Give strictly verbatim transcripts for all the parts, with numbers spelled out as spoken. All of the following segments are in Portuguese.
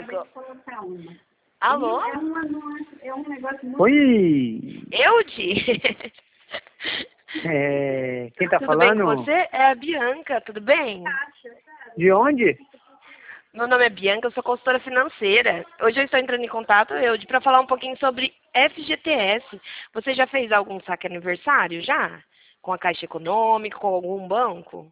acabei de colocar uma. Alô? É, uma, é um negócio muito... Oi! Eude? É, quem tá Tudo falando? bem com você? É a Bianca, tudo bem? De onde? Meu nome é Bianca, eu sou consultora financeira. Hoje eu estou entrando em contato, Eude, para falar um pouquinho sobre F G T S. Você já fez algum saque aniversário já? Com a Caixa Econômica, com algum banco?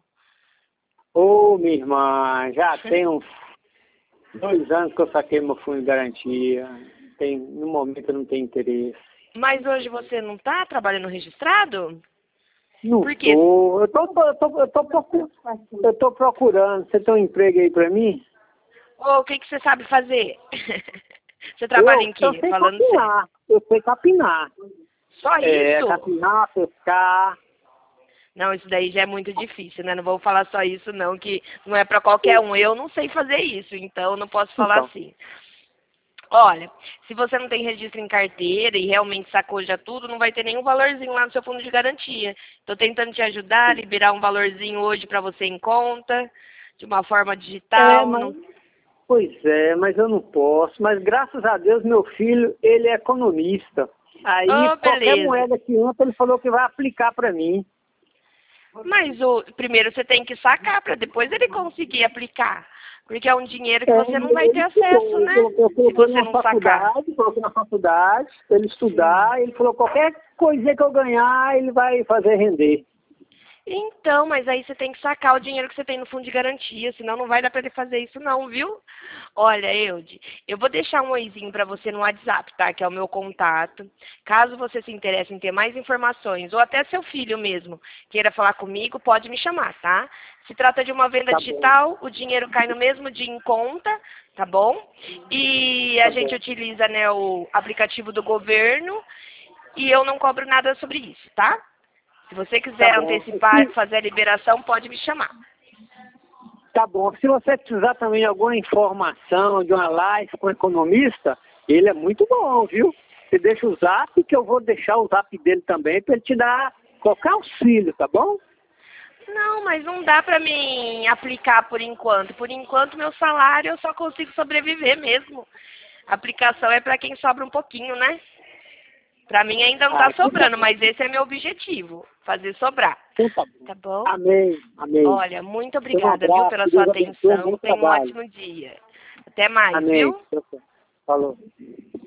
Ô, minha irmã, já tem uns dois anos que eu saquei meu fundo de garantia. Tem, no momento eu não tenho interesse. Mas hoje você não está trabalhando registrado? Não Por quê? tô. Eu tô, eu tô, eu tô, procurando, eu tô procurando. Você tem um emprego aí pra mim? Ô, o que, que você sabe fazer? Você trabalha eu, em quê? eu sei Falando sério. capinar. Eu sei capinar. Só É, isso? capinar, pescar. Não, isso daí já é muito difícil, né? Não vou falar só isso, não, que não é para qualquer um. Eu não sei fazer isso, então não posso falar Então. assim. Olha, se você não tem registro em carteira e realmente sacou já tudo, não vai ter nenhum valorzinho lá no seu fundo de garantia. Estou tentando te ajudar a liberar um valorzinho hoje para você em conta, de uma forma digital. É, mas... Não... Pois é, mas eu não posso. Mas graças a Deus, meu filho, ele é economista. Aí, Oh, qualquer beleza. moeda que entra, ele falou que vai aplicar para mim. Mas o, primeiro você tem que sacar para depois ele conseguir aplicar. Porque é um dinheiro que É, você não vai ter ele acesso, estudou, né? Eu, eu Se coloquei você na não sacar. faculdade, coloquei na faculdade, pra ele estudar, ele falou, qualquer coisinha que eu ganhar, ele vai fazer render. Então, mas aí você tem que sacar o dinheiro que você tem no fundo de garantia, senão não vai dar para ele fazer isso não, viu? Olha, Eude, eu vou deixar um oizinho para você no WhatsApp, tá? Que é o meu contato. Caso você se interesse em ter mais informações, ou até seu filho mesmo queira falar comigo, pode me chamar, tá? Se trata de uma venda Tá digital, o dinheiro cai no mesmo dia em conta, tá bom? E a Tá gente bom. utiliza, né, o aplicativo do governo e eu não cobro nada sobre isso, tá? Se você quiser Tá bom. antecipar, Se, fazer a liberação, pode me chamar. tá bom. Se você precisar também de alguma informação, de uma live com um economista, ele é muito bom, viu? Você deixa o zap, que eu vou deixar o zap dele também, para ele te dar qualquer auxílio, tá bom? Não, mas não dá pra mim aplicar por enquanto. Por enquanto, meu salário eu só consigo sobreviver mesmo. A aplicação é pra quem sobra um pouquinho, né? Pra mim ainda não Ah, tá então tá sobrando, bom. mas esse é meu objetivo, fazer sobrar. Então tá bom. Tá bom? Amém, amém. Olha, muito Um obrigada, viu, abraço, pela que sua Deus abençoe, atenção. bom Tenha um trabalho. ótimo dia. Até mais, Amém. viu? Falou.